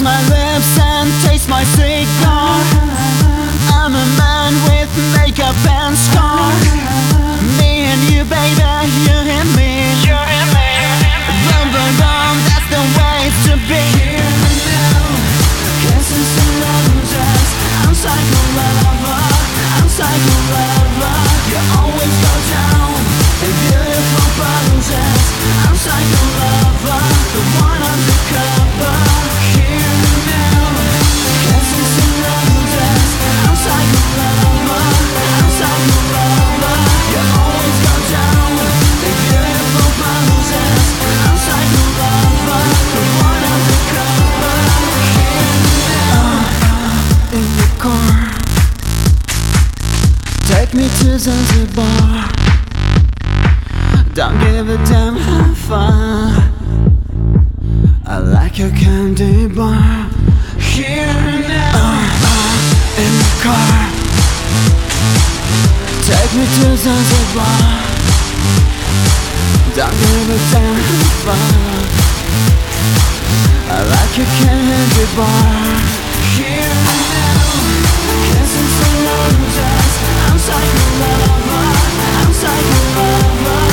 my lips and taste my cigar. I'm a man with makeup and scars. Me and you, baby, you and me. Boom, boom, boom, that's the way to be. Here and now, kisses and roses. I'm psycho lover, I'm psycho lover. You always go down in beautiful poses. I'm psycho lover, the one undercover. Here and now, kisses and roses. I'm psycho lover, I'm psycho lover. You always go down in beautiful poses. I'm psycho lover, the one undercover. Here and now, in the car, take me to Zanzibar. Don't give a damn how far. I like your candy bar. Here and now, in the car, take me to Zanzibar. Don't give a damn how far. I like your candy bar. Here and now, kisses and roses. I'm psycho lover, I'm psycho lover.